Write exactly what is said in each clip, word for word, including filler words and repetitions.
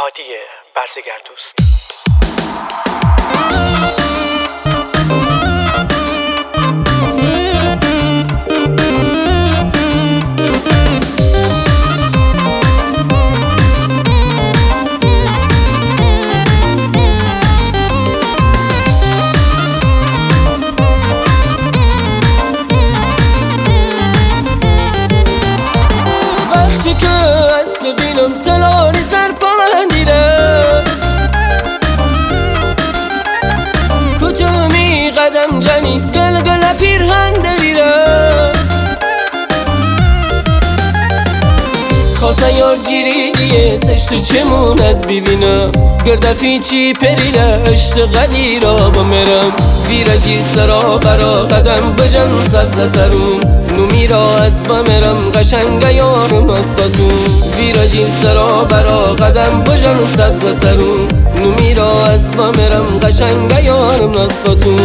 هادی برزگردوست. وقتی که از بینم تلانی سر پا من دیره کتومی قدم جنی گل گل پیرهن دریره خواسته یار جیری دیه سشت چمون از ببینم گردفی چی پریله اشت قدی را بمیرم ویرجی سرا برا قدم بجن سبز سرون نومی را از بمیرم قشنگ یارم نسبتون ویرجی سرا برا قدم بجن سبز سرون نومی را از بمیرم قشنگ یارم نسبتون.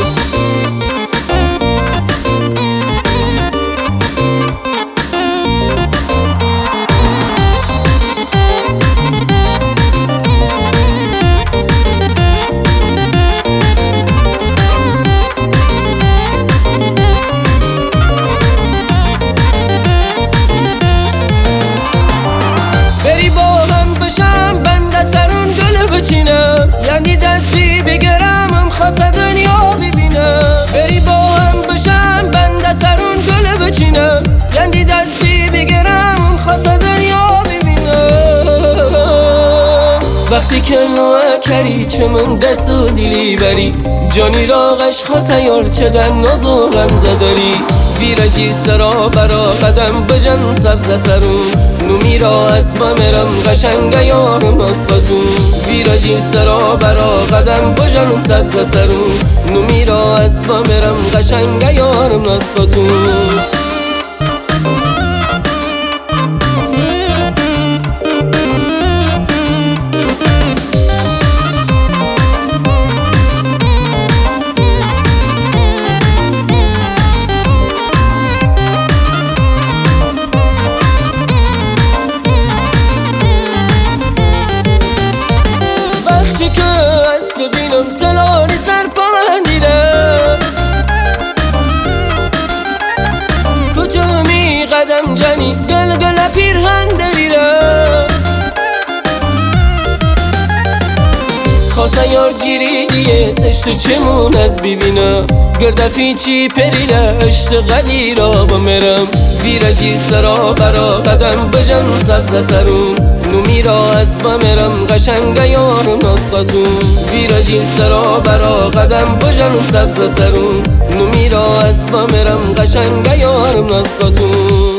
بچینم یعنی دستی بگرم خواست دنیا ببینم بری با هم بشم بنده سرون گل بچینم یعنی دستی بگرم خواست دنیا ببینم وقتی که نوه کری چه من دست و دیلی بری جانی را غش خواسته یار چه دن ناز و غمزه داری ویرجی سرا برا قدم بجن سبز سرون نومی را از بمیرم قشنگ یارم نسبتون ویرجی سرا برا قدم بجن سبز سرون نومی را از بمیرم قشنگ یارم نسبتون. ببینم تلانی سر پا من دیره کتومی قدم جنی گل گل پیرهن دریره خواسته یار جیری دیه سشت چمون از ببینم گردفی چی پریله اشت قدی را بمیرم ویرجی سرا برا قدم بجن سبز سرون نومی را از بمیرم قشنگ یارم نسبتون ویرجی سرا برا قدم بجن سبز سرون نومی را از بمیرم قشنگ یارم نسبتون.